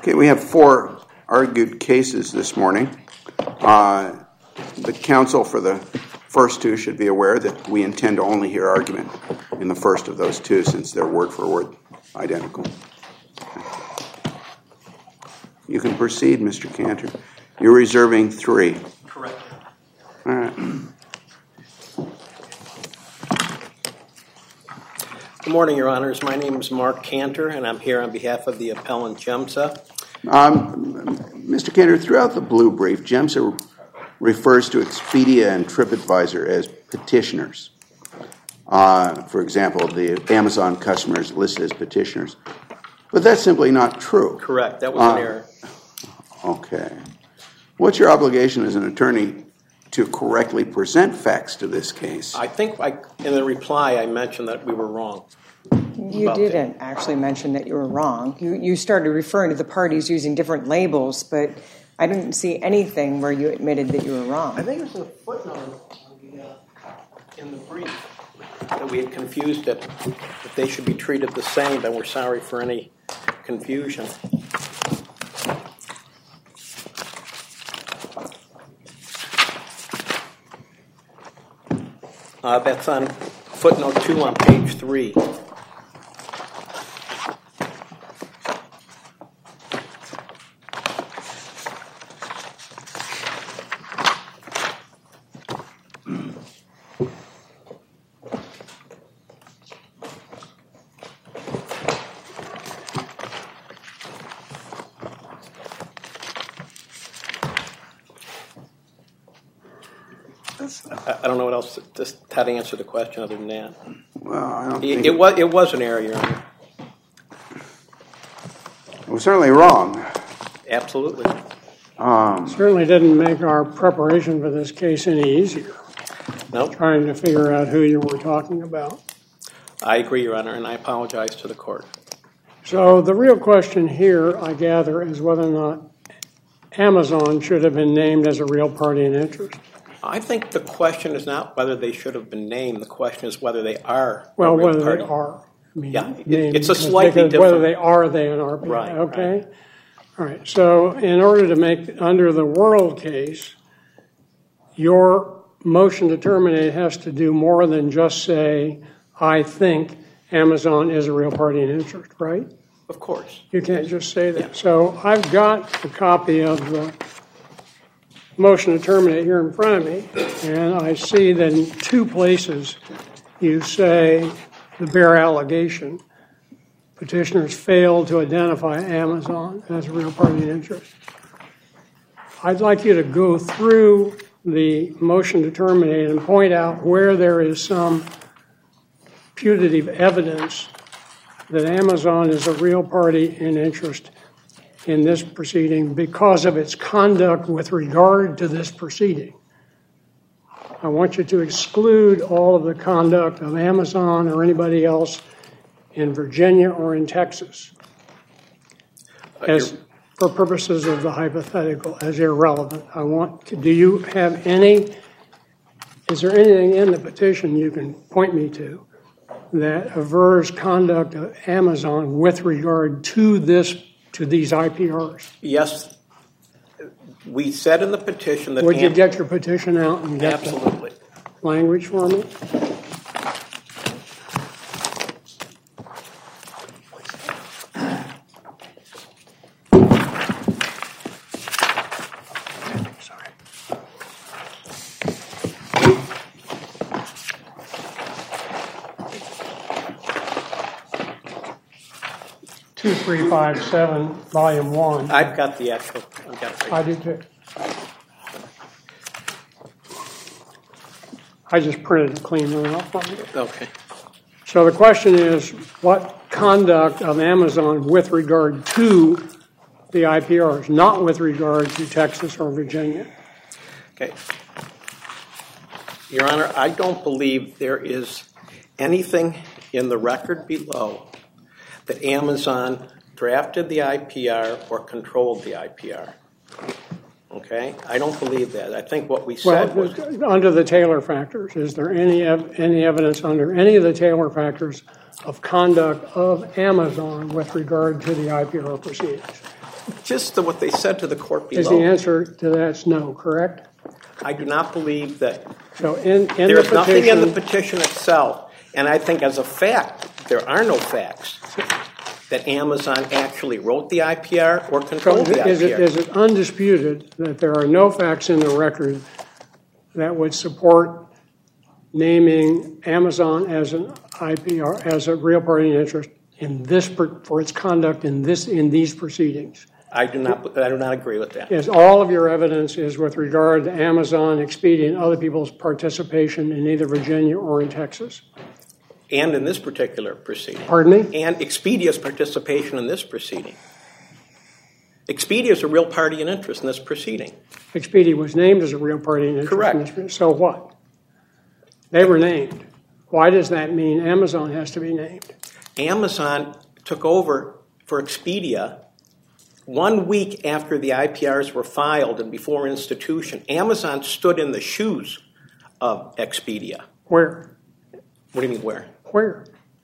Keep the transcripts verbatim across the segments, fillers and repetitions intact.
Okay, we have four argued cases this morning. Uh, the counsel for the first two should be aware that we intend to only hear argument in the first of those two, since they're word for word identical. You can proceed, Mister Cantor. You're reserving three. Correct. All right. Good morning, Your Honors. My name is Mark Cantor, and I'm here on behalf of the appellant GEMSA. Um, Mister Cantor, throughout the blue brief, GEMSA refers to Expedia and TripAdvisor as petitioners. Uh, for example, the Amazon customers listed as petitioners. But that's simply not true. Correct. That was uh, an error. Okay. What's your obligation as an attorney to correctly present facts to this case? I think I, in the reply I mentioned that we were wrong. You didn't actually mention that you were wrong. You you started referring to the parties using different labels, but I didn't see anything where you admitted that you were wrong. I think it was a footnote in the, uh, in the brief that we had confused it, that they should be treated the same, and we're sorry for any confusion. Uh, that's on footnote two on page three. I don't know what else, just how to answer the question other than that. Well, I don't It, think... it, was, it was an error, Your Honor. It was certainly wrong. Absolutely. Um, Certainly didn't make our preparation for this case any easier. Nope. Trying to figure out who you were talking about. I agree, Your Honor, and I apologize to the court. So the real question here, I gather, is whether or not Amazon should have been named as a real party in interest. I think the question is not whether they should have been named. The question is whether they are. Well, a real whether party. they are. I mean, Yeah, named, it's a slightly because different. Whether they are they an R P I. Right, okay. right. All right. So in order to make under the World case, your motion to terminate has to do more than just say, "I think Amazon is a real party in interest," right? Of course. You can't just say that. Yeah. So I've got a copy of the motion to terminate here in front of me, and I see that in two places you say the bare allegation, petitioners failed to identify Amazon as a real party in interest. I'd like you to go through the motion to terminate and point out where there is some putative evidence that Amazon is a real party in interest in this proceeding because of its conduct with regard to this proceeding. I want you to exclude all of the conduct of Amazon or anybody else in Virginia or in Texas as for purposes of the hypothetical as irrelevant. I want to, do you have any, is there anything in the petition you can point me to that avers conduct of Amazon with regard to this, to these I P Rs? Yes. We said in the petition that... Would you get your petition out and get Absolutely. the language for me? Sorry. two three five seven, volume one. I've got the actual... I've got it. I do too. I just printed a clean one out for you. Okay. So the question is, what conduct of Amazon with regard to the I P Rs, not with regard to Texas or Virginia? Okay. Your Honor, I don't believe there is anything in the record below that Amazon drafted the I P R or controlled the I P R. Okay? I don't believe that. I think what we said well, was... Under the Taylor factors, is there any ev- any evidence under any of the Taylor factors of conduct of Amazon with regard to the I P R proceedings? Just the, what they said to the court below. Is the answer to that no, correct? I do not believe that. So in, in there's the nothing petition, in the petition itself, and I think as a fact, there are no facts that Amazon actually wrote the I P R or controlled so the is I P R. It, is it undisputed that there are no facts in the record that would support naming Amazon as an I P R, as a real party in interest in this for its conduct in this in these proceedings? I do not. I do not agree with that. Yes, all of your evidence is with regard to Amazon, Expedia, and other people's participation in either Virginia or in Texas. And in this particular proceeding. Pardon me? And Expedia's participation in this proceeding. Expedia is a real party in interest in this proceeding. Expedia was named as a real party in interest. Correct. In this proceeding. So what? They were named. Why does that mean Amazon has to be named? Amazon took over for Expedia one week after the I P Rs were filed and before institution. Amazon stood in the shoes of Expedia. Where? What do you mean where? Where?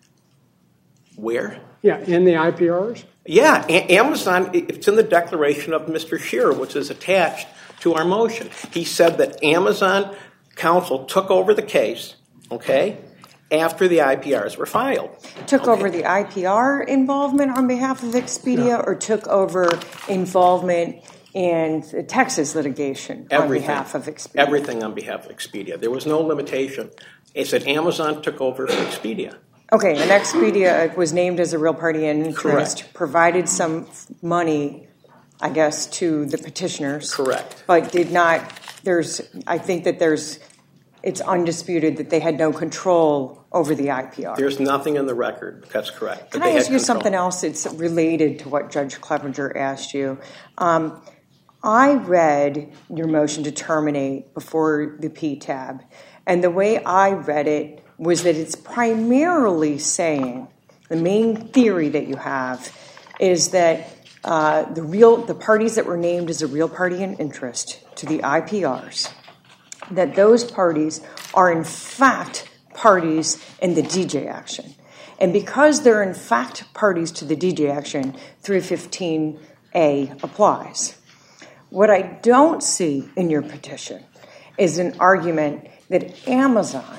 Where? Yeah, in the I P Rs? Yeah, a- Amazon, it's in the declaration of Mister Shearer, which is attached to our motion. He said that Amazon counsel took over the case, okay, after the I P Rs were filed. Took okay. over the I P R involvement on behalf of Expedia, no. or took over involvement in the Texas litigation Everything. on behalf of Expedia? Everything on behalf of Expedia. There was no limitation. It said Amazon took over for Expedia. Okay, and Expedia was named as a real party in interest, Correct. provided some money, I guess, to the petitioners. Correct. But did not, there's, I think that there's, it's undisputed that they had no control over the I P R. There's nothing in the record. That's correct. Can I ask you control. something else that's related to what Judge Clevenger asked you? Um, I read your motion to terminate before the P T A B, and the way I read it was that it's primarily saying, the main theory that you have is that uh, the real the parties that were named as a real party in interest to the I P Rs, that those parties are in fact parties in the D J action. And because they're in fact parties to the D J action, three fifteen A applies. What I don't see in your petition is an argument that Amazon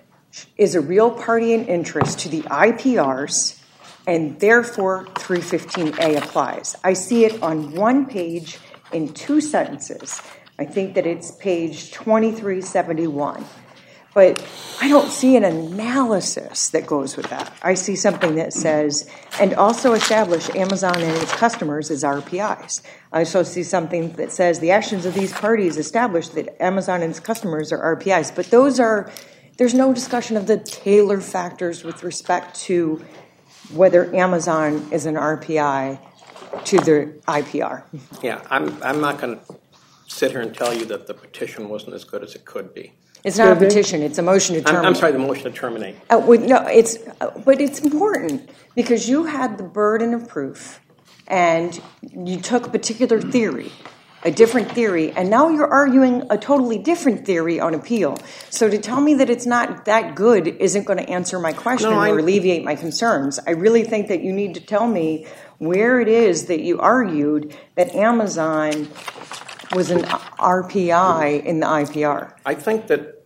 is a real party in interest to the I P Rs, and therefore three fifteen A applies. I see it on one page in two sentences. I think that it's page twenty-three seventy-one. But I don't see an analysis that goes with that. I see something that says, and also establish Amazon and its customers as R P Is. I also see something that says the actions of these parties establish that Amazon and its customers are R P Is. But those are, there's no discussion of the Taylor factors with respect to whether Amazon is an R P I to the I P R. Yeah, I'm, I'm not going to sit here and tell you that the petition wasn't as good as it could be. It's not a petition. It's a motion to terminate. I'm, I'm sorry, the motion to terminate. Uh, well, no, it's, uh, but it's important because you had the burden of proof, and you took a particular theory, a different theory, and now you're arguing a totally different theory on appeal. So to tell me that it's not that good isn't going to answer my question no, or alleviate my concerns. I really think that you need to tell me where it is that you argued that Amazon was an R P I in the I P R. I think that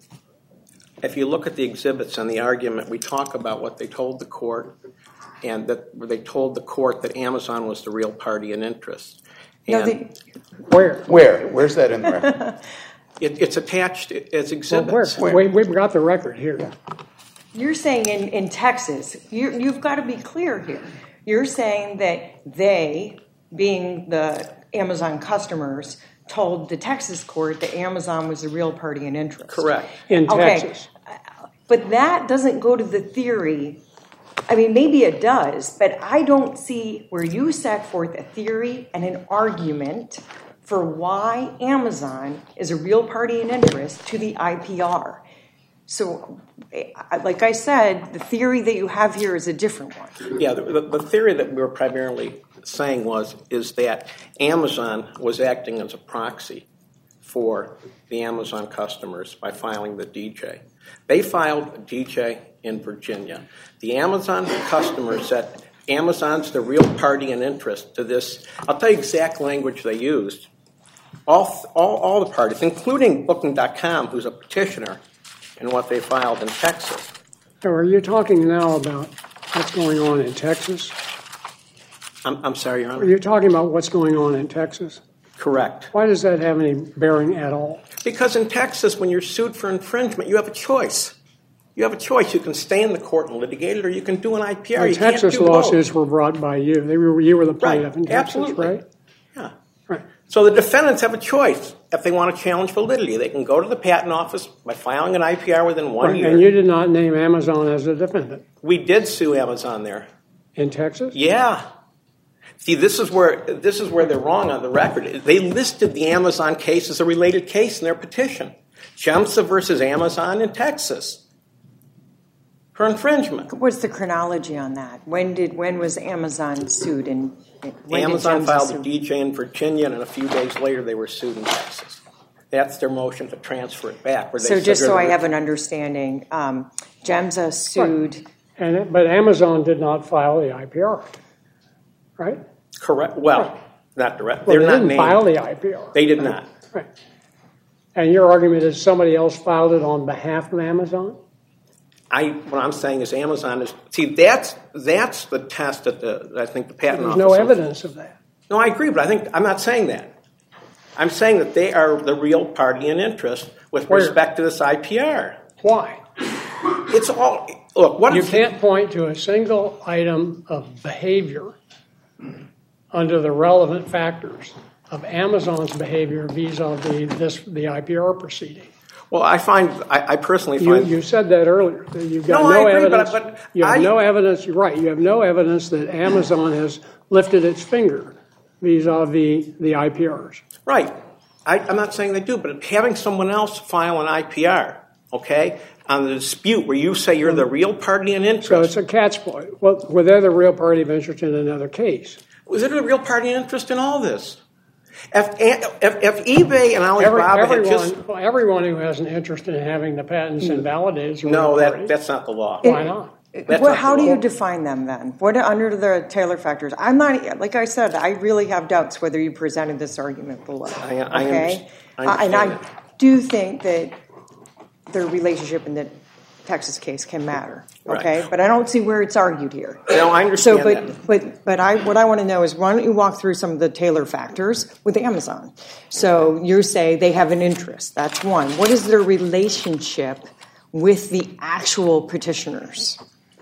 if you look at the exhibits and the argument, we talk about what they told the court, and that they told the court that Amazon was the real party in interest. No, and they, Where? Where? Where's that in the record? it, it's attached as exhibits. Well, where? We, we've got the record here. Yeah. You're saying in, in Texas, you, you've got to be clear here. You're saying that they, being the Amazon customers, told the Texas court that Amazon was a real party in interest. Correct. In Texas. Okay. But that doesn't go to the theory. I mean, maybe it does, but I don't see where you set forth a theory and an argument for why Amazon is a real party in interest to the I P R. So, like I said, the theory that you have here is a different one. Yeah, the, the theory that we were primarily saying was is that Amazon was acting as a proxy for the Amazon customers by filing the D J. They filed a D J in Virginia. The Amazon customers that Amazon's the real party in interest to this. I'll tell you exact language they used. All, all, all the parties, including Booking dot com, who's a petitioner, and what they filed in Texas. So are you talking now about what's going on in Texas? I'm, I'm sorry, Your Honor. Are you talking about what's going on in Texas? Correct. Why does that have any bearing at all? Because in Texas, when you're sued for infringement, you have a choice. You have a choice. You can stay in the court and litigate it, or you can do an I P R. The you Texas can't do lawsuits both. were brought by you. They were, you were the plaintiff Right. in Texas, Absolutely. right? Yeah. Right. So the defendants have a choice. If they want to challenge validity, they can go to the patent office by filing an I P R within one Right. year. And you did not name Amazon as a defendant. We did sue Amazon there. In Texas? Yeah. See, this is where this is where they're wrong on the record. They listed the Amazon case as a related case in their petition. Jemsa versus Amazon in Texas for infringement. What's the chronology on that? When did when was Amazon sued? And when Amazon did filed sue? a D J in Virginia, and a few days later they were sued in Texas. That's their motion to transfer it back. Where they So just said so I they're- have an understanding, um, Jemsa sued. And it, but Amazon did not file the I P R, right? Correct. Well, not direct. Well, They're they not didn't named. file the I P R. They did not. Right. And your argument is somebody else filed it on behalf of Amazon? I what I'm saying is Amazon is see that's that's the test that the that I think the patent There's office. no evidence of that. No, I agree, but I think I'm not saying that. I'm saying that they are the real party in interest with Where? respect to this I P R. Why? It's all look. What You if- can't point to a single item of behavior under the relevant factors of Amazon's behavior vis-a-vis this the I P R proceeding. Well, I find I, I personally You, find you said that earlier. That you've got No, no, I agree, but- evidence. but you have I- no evidence. You're right. You have no evidence that Amazon has lifted its finger vis-a-vis the I P Rs. right. I, I'm not saying they do, but having someone else file an I P R, okay, on the dispute where you say you're the real party in interest. So it's a cat's play. Well, were they the real party of interest in another case? Was it a real party in interest in all this? If, if, if eBay and Every, Alibaba had everyone, just well, everyone who has an interest in having the patents invalidated is a no, real that party. that's not the law. Why not? That's Well, not how the do you law. define them then? What are under the Taylor factors? I'm not, like I said, I really have doubts whether you presented this argument below. I- I okay? underst- I Uh, and I understand do think that the relationship in the Texas case can matter. Okay, Right. but I don't see where it's argued here. No, I understand So, but that. but but I what I want to know is why don't you walk through some of the Taylor factors with Amazon? So you say they have an interest. That's one. What is their relationship with the actual petitioners?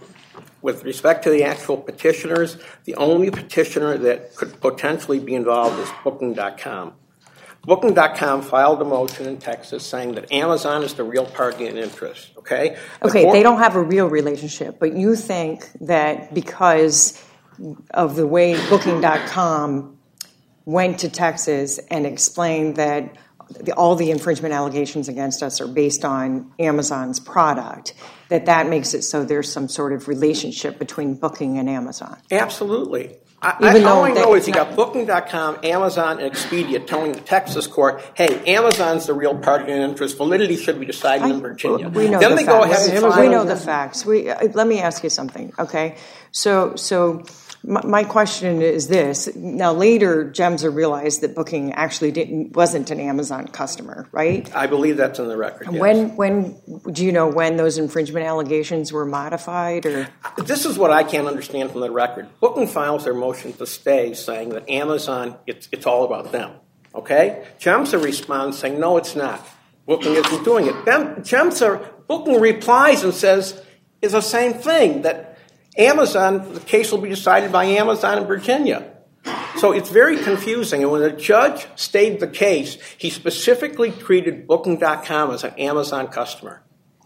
With respect to the actual petitioners, the only petitioner that could potentially be involved is Booking dot com. Booking dot com filed a motion in Texas saying that Amazon is the real party in interest, okay? Okay, Before- they don't have a real relationship, but you think that because of the way Booking dot com went to Texas and explained that the, all the infringement allegations against us are based on Amazon's product, that that makes it so there's some sort of relationship between Booking and Amazon. Absolutely. I, Even I, all though I they- know is it's you not- got Booking dot com, Amazon, and Expedia telling the Texas court, hey, Amazon's the real party in interest. Validity should be decided in Virginia. We know then the they facts. go ahead and Amazon- file. We know the facts. We uh, let me ask you something, okay? So, so my, my question is this: now, later, Gemsa realized that Booking actually didn't wasn't an Amazon customer, right? I believe that's in the record. Yes. When, when do you know when those infringement allegations were modified, or This is what I can't understand from the record. Booking files their motion to stay, saying that Amazon, it's, it's all about them. Okay? Gemsa responds saying, no, it's not. Booking isn't doing it. Then Gemsa, Booking replies and says, it's the same thing, that Amazon, the case will be decided by Amazon in Virginia. So it's very confusing. And when the judge stayed the case, he specifically treated Booking dot com as an Amazon customer.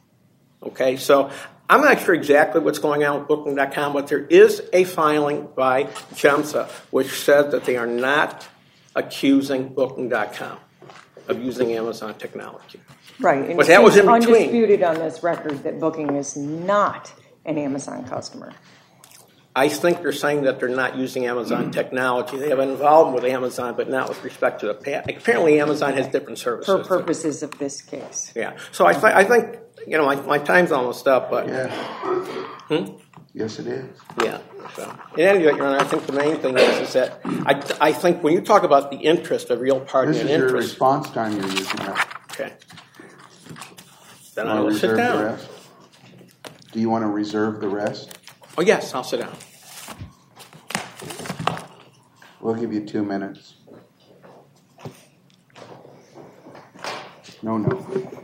Okay, so I'm not sure exactly what's going on with Booking dot com, but there is a filing by Gemsa which said that they are not accusing Booking dot com of using Amazon technology. right? And But that was it's in between. undisputed on this record that Booking is not an Amazon customer. I think they're saying that they're not using Amazon technology. They have an involvement with Amazon, but not with respect to the patent. Apparently, Amazon has different services. For purposes of this case. Yeah. So I, th- I think, you know, my, my time's almost up, but Yeah. Hmm? Yes, it is. yeah. So, in any event, Your Honor, I think the main thing is, is that I, I think when you talk about the interest, a real party This and is your interest. response time you're using up. Okay. Then Want I to will sit reserve the down. rest? Do you want to reserve the rest? Oh, yes, I'll sit down. We'll give you two minutes. No, no.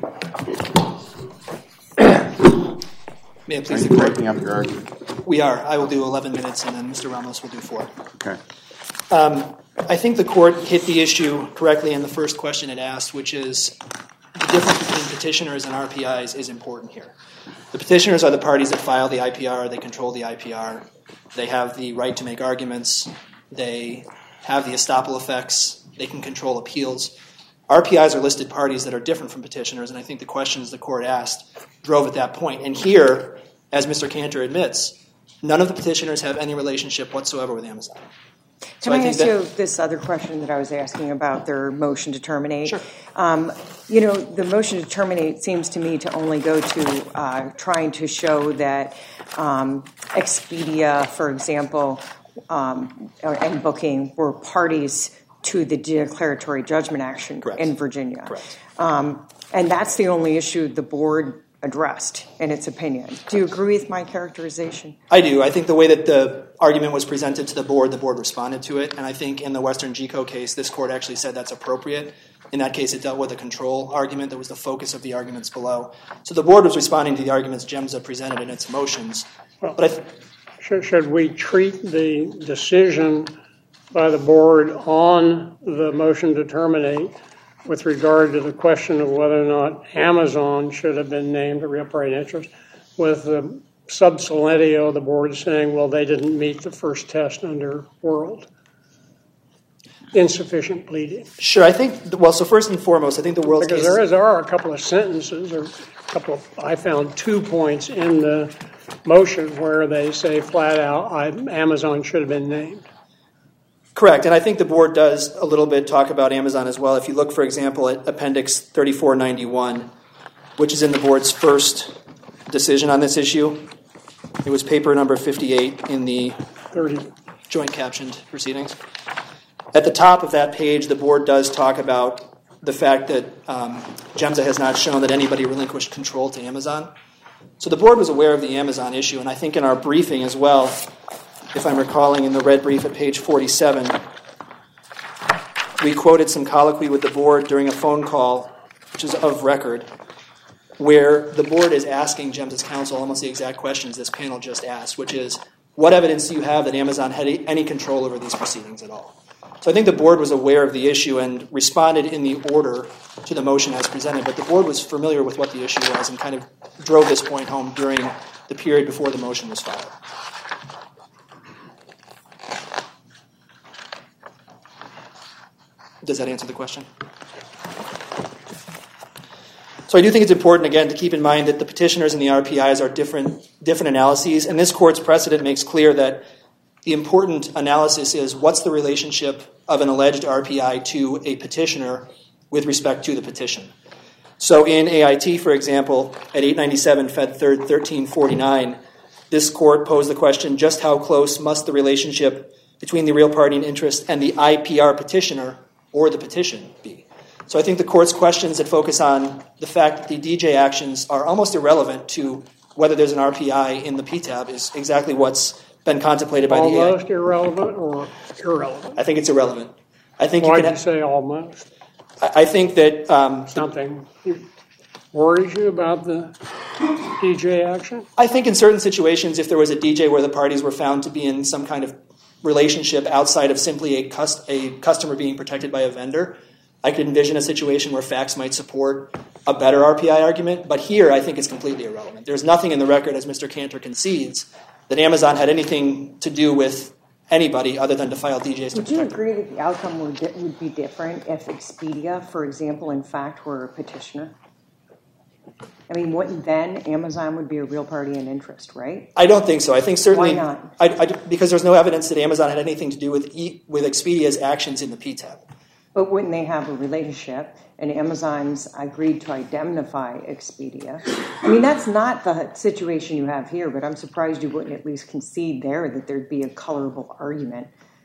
May it Are please you the court? breaking up your argument? We are. I will do eleven minutes, and then Mister Ramos will do four. Okay. Um, I think the court hit the issue correctly in the first question it asked, which is the difference between petitioners and R P Is is important here. The petitioners are the parties that file the I P R. They control the I P R. They have the right to make arguments. They have the estoppel effects. They can control appeals. R P Is are listed parties that are different from petitioners, and I think the questions the court asked drove at that point. And here, as Mister Cantor admits, none of the petitioners have any relationship whatsoever with Amazon. So Can I, I think ask that, you this other question that I was asking about their motion to terminate? Sure. Um, you know, the motion to terminate seems to me to only go to uh, trying to show that um, Expedia, for example, um, and Booking were parties to the declaratory judgment action Correct. in Virginia. Correct. Um, and that's the only issue the board addressed in its opinion. Do you agree with my characterization? I do. I think the way that the argument was presented to the board, the board responded to it, and I think in the Western G C O case, this court actually said that's appropriate. In that case, it dealt with a control argument that was the focus of the arguments below. So the board was responding to the arguments GEMSA presented in its motions. Well, but I th- should, should we treat the decision by the board on the motion to terminate with regard to the question of whether or not Amazon should have been named a real party in interest, with the sub salientio, the board saying, well, they didn't meet the first test under World. Insufficient pleading. Sure, I think, well, so first and foremost, I think the world's Because case... there, is, there are a couple of sentences, or a couple of, I found two points in the motion where they say flat out, I, Amazon should have been named. Correct, and I think the board does a little bit talk about Amazon as well. If you look, for example, at Appendix thirty-four ninety-one, which is in the board's first decision on this issue, it was paper number fifty-eight in the thirty. joint captioned proceedings. At the top of that page, the board does talk about the fact that um, GEMSA has not shown that anybody relinquished control to Amazon. So the board was aware of the Amazon issue, and I think in our briefing as well, if I'm recalling in the red brief at page forty-seven, we quoted some colloquy with the board during a phone call, which is of record, where the board is asking GEMSA's counsel almost the exact questions this panel just asked, which is, what evidence do you have that Amazon had any control over these proceedings at all? So I think the board was aware of the issue and responded in the order to the motion as presented, but the board was familiar with what the issue was and kind of drove this point home during the period before the motion was filed. Does that answer the question? So I do think it's important, again, to keep in mind that the petitioners and the R P Is are different, different analyses, and this court's precedent makes clear that the important analysis is what's the relationship of an alleged R P I to a petitioner with respect to the petition. So in A I T, for example, at eight ninety-seven Fed third thirteen forty-nine, this court posed the question, just how close must the relationship between the real party in interest and the I P R petitioner or the petition be? So I think the court's questions that focus on the fact that the D J actions are almost irrelevant to whether there's an R P I in the P TAB is exactly what's been contemplated by almost the A I. Almost irrelevant or irrelevant? I think it's irrelevant. I think Why you do can you say almost? I think that um, Something worries you about the D J action? I think in certain situations, if there was a D J where the parties were found to be in some kind of relationship outside of simply a, cust- a customer being protected by a vendor, I could envision a situation where facts might support a better R P I argument. But here, I think it's completely irrelevant. There's nothing in the record, as Mister Cantor concedes, that Amazon had anything to do with anybody other than to file D Js to Would you protect them. agree that the outcome would, would be different if Expedia, for example, in fact, were a petitioner? I mean, wouldn't then Amazon would be a real party in interest, right? I don't think so. I think certainly Why not? I, I, because there's no evidence that Amazon had anything to do with e, with Expedia's actions in the P TAB. But wouldn't they have a relationship and Amazon's agreed to indemnify Expedia. I mean, that's not the situation you have here, but I'm surprised you wouldn't at least concede there that there'd be a colorable argument.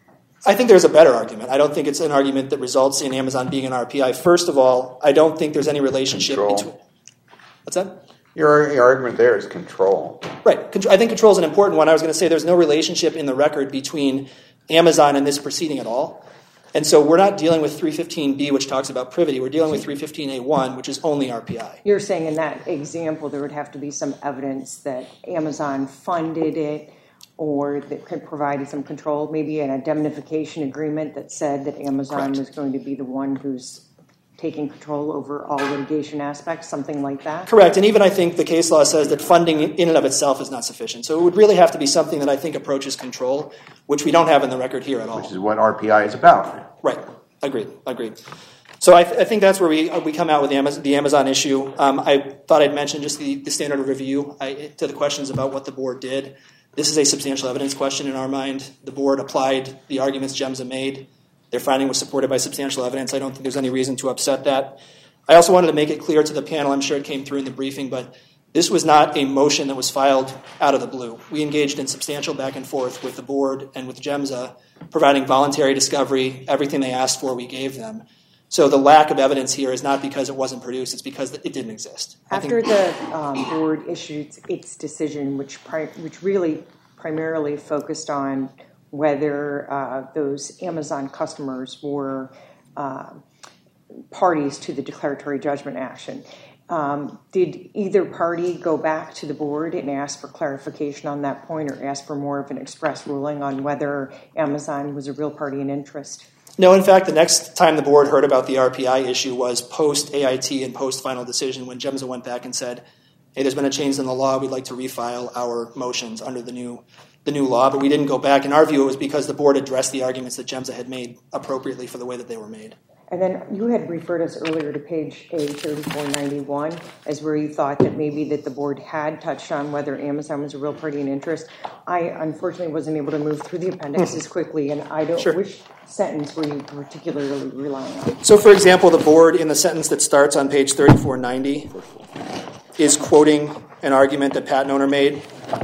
I think there's a better argument. I don't think it's an argument that results in Amazon being an R P I. First of all, I don't think there's any relationship Control. between... What's that? Your, your argument there is control. Right. I think control is an important one. I was going to say there's no relationship in the record between Amazon and this proceeding at all. And so we're not dealing with three fifteen B, which talks about privity. We're dealing with three fifteen A one, which is only R P I. You're saying in that example there would have to be some evidence that Amazon funded it or that could provide some control, maybe an indemnification agreement that said that Amazon Correct. was going to be the one who's taking control over all litigation aspects, something like that? Correct. And even I think the case law says that funding in and of itself is not sufficient. So it would really have to be something that I think approaches control, which we don't have in the record here at all. Which is what R P I is about. Right. Agreed. Agreed. So I, th- I think that's where we we come out with the Amazon, the Amazon issue. Um, I thought I'd mention just the, the standard of review I, to the questions about what the board did. This is a substantial evidence question in our mind. The board applied the arguments GEMSA made. Their finding was supported by substantial evidence. I don't think there's any reason to upset that. I also wanted to make it clear to the panel, I'm sure it came through in the briefing, but this was not a motion that was filed out of the blue. We engaged in substantial back and forth with the board and with GEMSA, providing voluntary discovery. Everything they asked for, we gave them. So the lack of evidence here is not because it wasn't produced, it's because it didn't exist. After the um, board issued its decision, which pri- which really primarily focused on whether uh, those Amazon customers were uh, parties to the declaratory judgment action, um, did either party go back to the board and ask for clarification on that point or ask for more of an express ruling on whether Amazon was a real party in interest? No, in fact, the next time the board heard about the R P I issue was post-A I T and post-final decision when GEMSA went back and said, hey, there's been a change in the law. We'd like to refile our motions under the new the new law. But we didn't go back. In our view, it was because the board addressed the arguments that GEMSA had made appropriately for the way that they were made. And then you had referred us earlier to page A thirty-four ninety-one as where you thought that maybe that the board had touched on whether Amazon was a real party in interest. I unfortunately wasn't able to move through the appendix as quickly, and I don't. Sure. Which sentence were you particularly relying on? So, for example, the board in the sentence that starts on page thirty-four ninety is quoting an argument that patent owner made,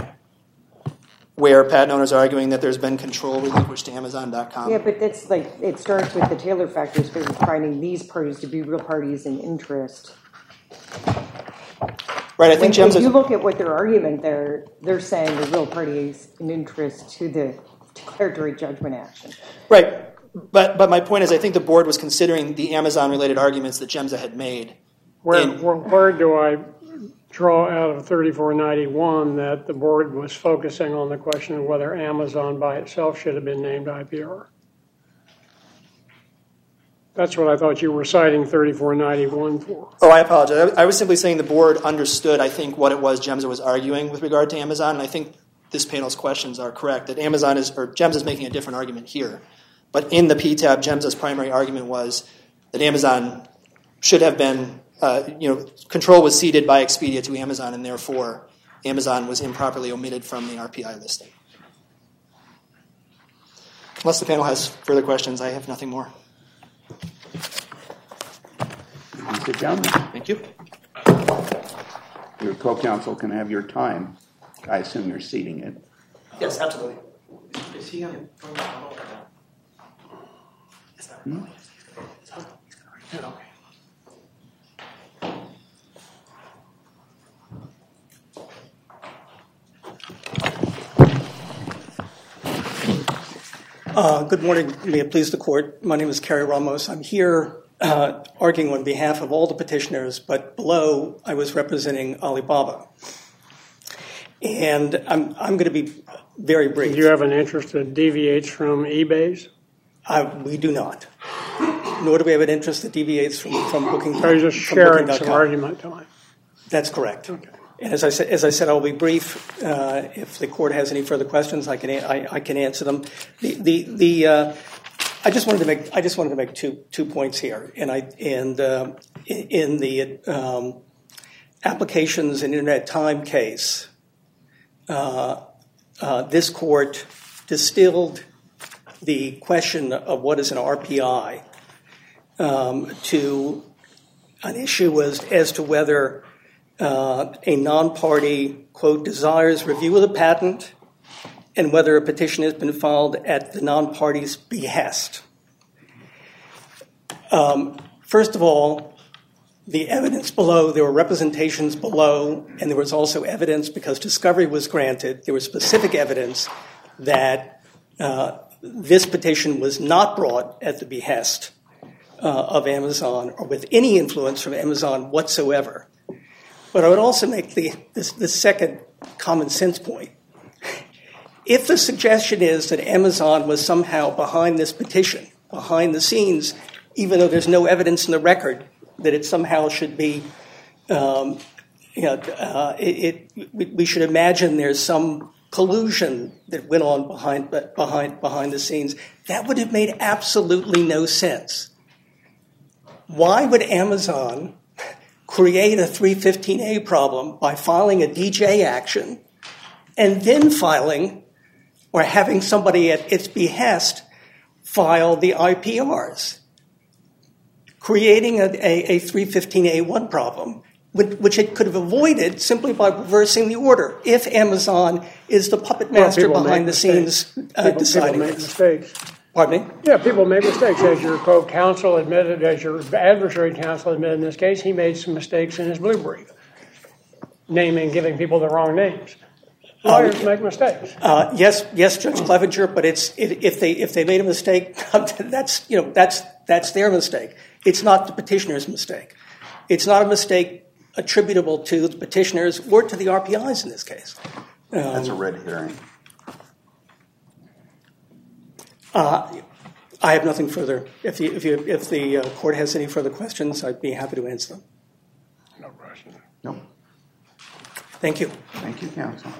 where patent owners are arguing that there's been control relinquished to Amazon dot com. Yeah, but that's like, it starts with the Taylor factors for finding these parties to be real parties in interest. Right, I think When, GEMSA... when you look at what their argument, they're, they're saying the real parties in interest to the declaratory judgment action. Right, but but my point is I think the board was considering the Amazon-related arguments that GEMSA had made. Where, in, where, where do I draw out of thirty-four ninety-one that the board was focusing on the question of whether Amazon by itself should have been named I P R? That's what I thought you were citing thirty-four ninety-one for. Oh, I apologize. I was simply saying the board understood, I think, what it was GEMSA was arguing with regard to Amazon, and I think this panel's questions are correct, that Amazon is, or GEMSA is making a different argument here. But in the P TAB, GEMSA's primary argument was that Amazon should have been, uh, you know, control was ceded by Expedia to Amazon, and therefore Amazon was improperly omitted from the R P I listing. Unless the panel has further questions, I have nothing more. Sit down. Thank you. Your co-counsel can have your time. I assume you're seating it. Yes, absolutely. Is he on? Hmm? Uh, good morning. May it please the court. My name is Kerry Ramos. I'm here uh, arguing on behalf of all the petitioners, but below I was representing Alibaba. And I'm, I'm going to be very brief. Do you have an interest that deviates from eBay's? I, we do not. Nor do we have an interest that deviates from, from booking. Are you just from sharing booking. some argument time? That's correct. Okay. And as I said, as I said, I'll be brief. Uh, if the court has any further questions, I can I, I can answer them. The the, the uh, I just wanted to make I just wanted to make two two points here, and I and uh, in the um, applications and internet time case, uh, uh, this court distilled the question of what is an R P I um, to an issue was as to whether uh, a non-party, quote, desires review of the patent and whether a petition has been filed at the non-party's behest. Um, first of all, the evidence below, there were representations below, and there was also evidence, because discovery was granted, there was specific evidence that uh, this petition was not brought at the behest uh, of Amazon or with any influence from Amazon whatsoever. But I would also make the, this, the second common sense point. If the suggestion is that Amazon was somehow behind this petition, behind the scenes, even though there's no evidence in the record that it somehow should be, um, you know, uh, it, it, we, we should imagine there's some collusion that went on behind, behind, behind the scenes. That would have made absolutely no sense. Why would Amazon create a three fifteen A problem by filing a D J action and then filing or having somebody at its behest file the I P Rs? Creating a, a, a three fifteen A one problem, which it could have avoided simply by reversing the order, if Amazon is the puppet master well, behind the scenes uh, people, deciding people make this. mistakes. Pardon me? Yeah, people make mistakes. As your co-counsel admitted, as your adversary counsel admitted in this case, he made some mistakes in his blue brief, naming, giving people the wrong names. Lawyers um, make mistakes. Uh, yes, yes, Judge Clevenger, but it's if, if they if they made a mistake, that's you know that's that's their mistake. It's not the petitioner's mistake. It's not a mistake attributable to the petitioners or to the R P Is in this case. Um, That's a red herring. Uh, I have nothing further. If, you, if, you, if the uh, court has any further questions, I'd be happy to answer them. No question. No. Thank you. Thank you, counsel.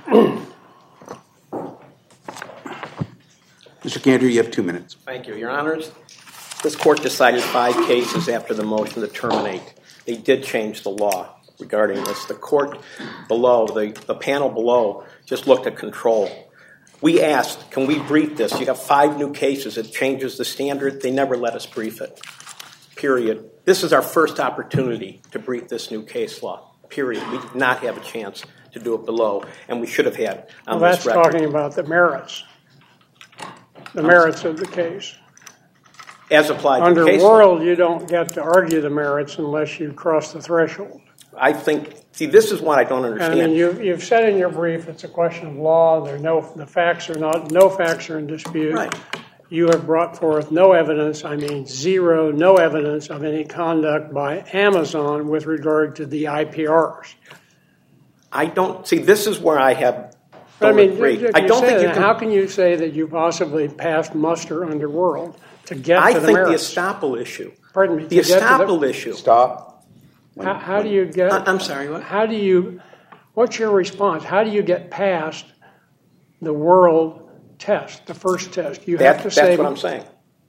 Mister Cantor, you have two minutes. Thank you, Your Honors. This court decided five cases after the motion to terminate. They did change the law regarding this. The court below, the, the panel below, just looked at control. We asked, can we brief this? You have five new cases. It changes the standard. They never let us brief it, period. This is our first opportunity to brief this new case law, period. We did not have a chance to do it below, and we should have had on well, this that's record. talking about the merits, the merits of the case. As applied Under to case Worrell, law. you don't get to argue the merits unless you cross the threshold. I think, see, this is what I don't understand. And then you, you've said in your brief it's a question of law. There are no, the facts are not, no facts are in dispute. Right. You have brought forth no evidence, I mean zero, no evidence of any conduct by Amazon with regard to the I P Rs. I don't, see, this is where I have, But don't I mean, agree. if I you don't say think you that, can. how can you say that you possibly passed muster under Worrell to get I to the think the merits? estoppel issue. Pardon me. The to get to estoppel issue. Stop. How, how do you get? I- I'm sorry, what? How do you? What's your response? How do you get past the Worrell test, the first test? You That, have to that's say. what I'm saying.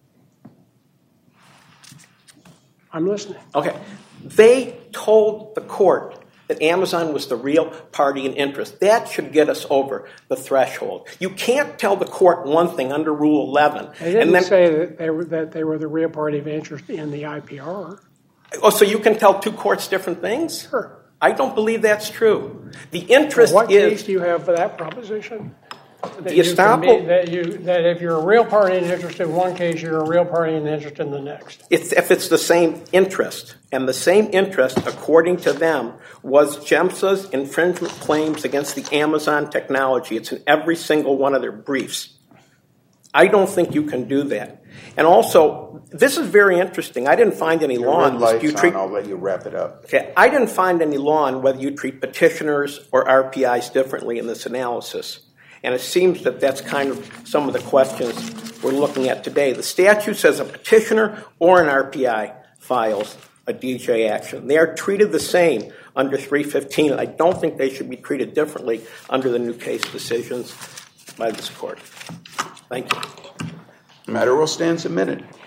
I'm listening. Okay. They told the court that Amazon was the real party in interest. That should get us over the threshold. You can't tell the court one thing under Rule eleven. They didn't and then, say that they were that they were the real party of interest in the I P R. oh, so you can tell two courts different things? Sure. I don't believe that's true. The interest What is... case do you have for that proposition? That The you can estoppel- be- that you that if you're a real party in interest in one case, you're a real party in interest in the next. It's, if it's the same interest, and the same interest, according to them, was GEMSA's infringement claims against the Amazon technology. It's in every single one of their briefs. I don't think you can do that. And also, this is very interesting. I didn't find any Your law red on light's this. You treat, on. I'll let you wrap it up. okay, I didn't find any law on whether you treat petitioners or R P Is differently in this analysis. And it seems that that's kind of some of the questions we're looking at today. The statute says a petitioner or an R P I files a D J action. They are treated the same under three fifteen, and I don't think they should be treated differently under the new case decisions by this court. Thank you. The matter will stand submitted.